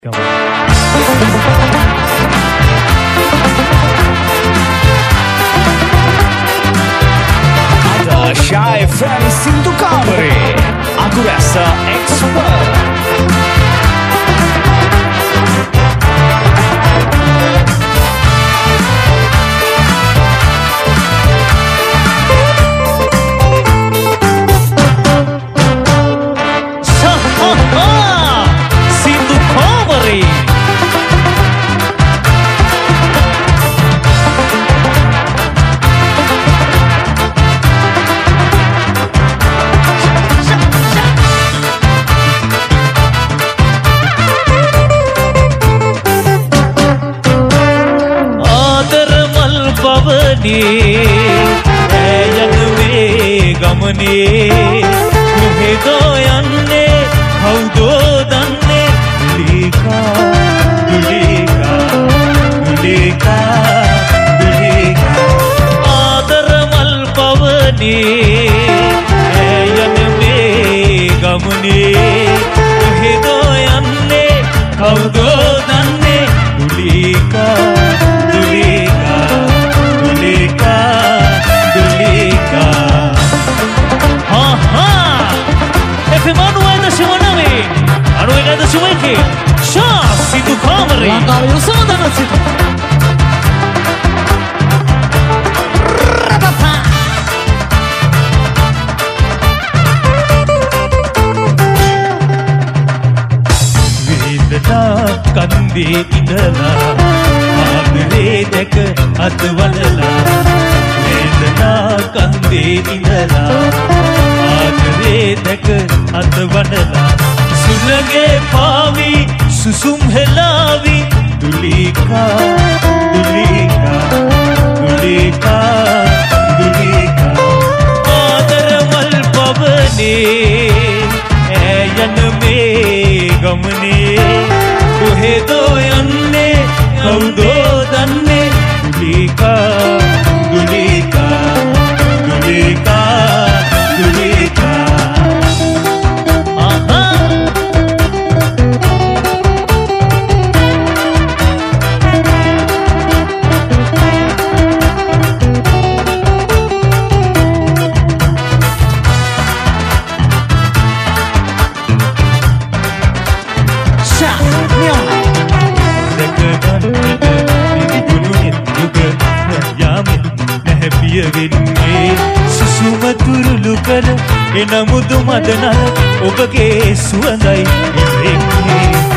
Ada Shy from Sindhu Kamari, aku rasa expert. Namudu madana obage suandai ibreke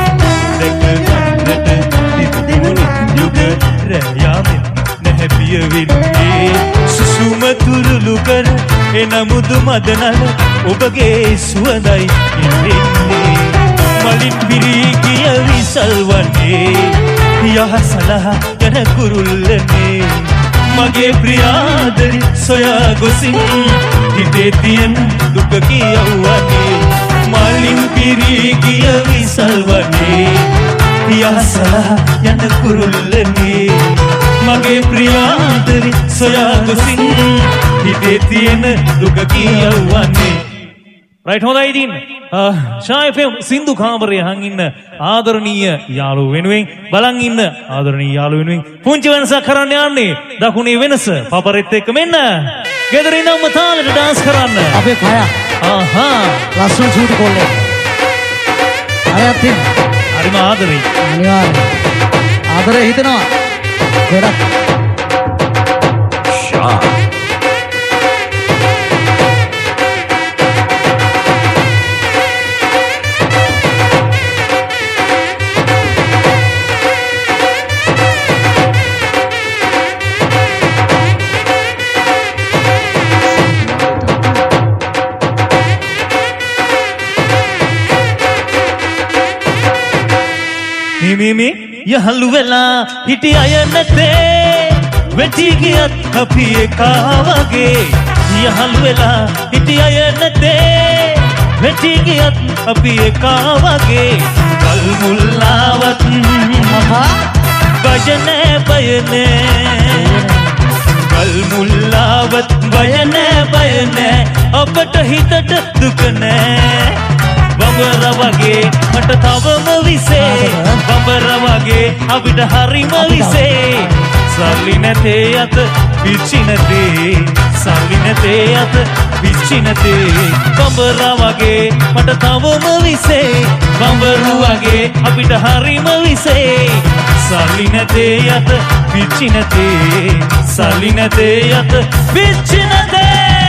dekannata dibunu yuga rayamin nahabiya winne susuma turulu kar namudu madana obage suandai ibreke malin biri kiya wisalwane yah salaha kana kurullane mage priyadari soya gosin hide tiyan දුක කියවන්නේ මලින් පිරී ගිය විසල්වනේ යසලා යන කුරුල්ලනේ මගේ ප්‍රියාදරි සොයා ගොසින් හිතේ තියෙන දුක කියවන්නේ රයිට් හොඳයි ඉතින් ෂායි FM සින්දු කාමරේ අහන් ඉන්න ආදරණීය යාළුවෝ වෙනුවෙන් බලන් ඉන්න ආදරණීය යාළුවෝ වෙනුවෙන් පුංචි වෙනසක් කරන්න යන්නේ දකුණේ වෙනස පපරෙත් එක්ක මෙන්න ගෙදර ඉඳන්ම තාලෙට ඩාන්ස් කරන්න අපේ කය ලස්සන චූටි කොල්ලෙක් අයත් ඉන්න හරිම ආදරේ අනිවාර්යෙන් ආදරේ හිතෙනවා ගොඩක් Shy. මේ යහළු වෙලා හිටි අය නැතේ වෙටි ගියත් අපි එකා වගේ යහළු වෙලා හිටි අය නැතේ වෙටි ගියත් අපි එකා වගේ කල් මුල්ලාවත් බයනේ කල් මුල්ලාවත් බයනේ අපට හිතට දුක නෑ බඹර වගේ මට තවම විසේ බඹර වගේ අපිට හරිම විසේ සල්ලි නැතේ අත පිච්චිනතේ සල්ලි නැතේ අත පිච්චිනතේ බඹර වගේ මට තවම විසේ බඹරු වගේ අපිට හරිම විසේ සල්ලි නැතේ අත පිච්චිනතේ සල්ලි නැතේ අත පිච්චිනතේ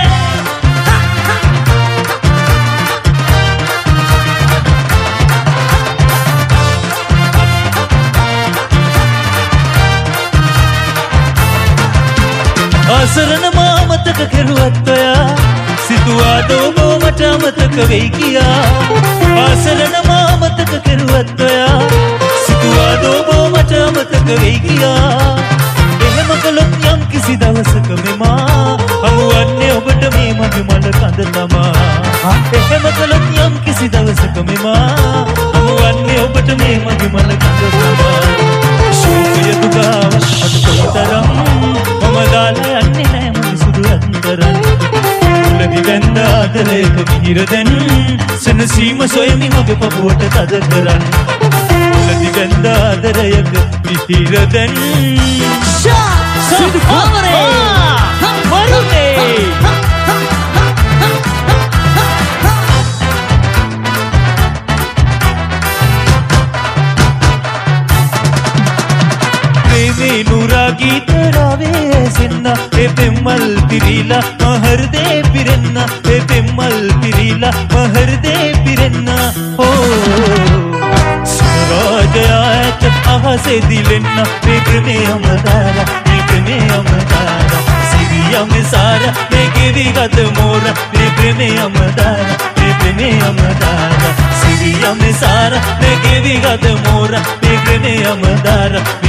අසරණ මාමතක කෙරුවත් ඔයා සිතුවාද ඔබ මට අමතක වෙයි කියා අසරණ මාමතක කෙරුවත් ඔයා සිතුවාද ඔබ මට අමතක වෙයි කියා එහෙම කළොත් යම් කිසි දවසක මෙමා හමුවන්නේ ඔබට මේ මගේ මල කඳ තමා එහෙම කළොත් යම් කිසි දවසක මෙමා හමුවන්නේ ඔබට මේ මගේ මල කඳ තමා ශෝකය දුගාව අත කොතරම් මම දාලා යන්නේ නෑ මගේ සුදු අන්තරන් උලදි වැන්ද ආදරයක මිහිර දැන් සනසීම සොයමි මගේ පපුවට තද කරන් උලදි වැන්ද ආදරයක මිහිර දැන් සිදු කාමරේ වරුනේ गीत रावे सिन्ना ए पिम्मल पिरीला महर दे पिरन्ना ए पिम्मल पिरीला महर दे पिरन्ना हो सुराजयात आसे दिलन्ना प्रेम में अमदारा प्रेम में अमदारा सिरिया में सारा मेगे विगत मोरा प्रेम में अमदारा प्रेम में अमदारा सिरिया में सारा मेगे विगत मोरा प्रेम में अमदारा